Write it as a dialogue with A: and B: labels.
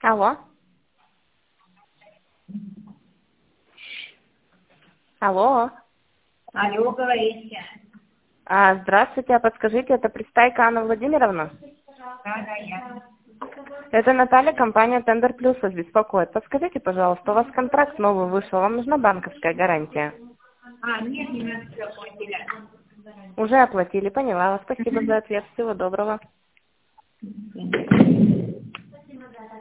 A: Алло. Алло.
B: Алло, говорите.
A: Здравствуйте, подскажите, это Пристайка Анна Владимировна?
B: Да, я.
A: Это Наталья, компания Тендер Плюс вас беспокоит. Подскажите, пожалуйста, у вас контракт новый вышел, вам нужна банковская гарантия?
B: Нет, не надо все оплатили.
A: Уже оплатили, поняла вас. Спасибо за ответ, всего доброго.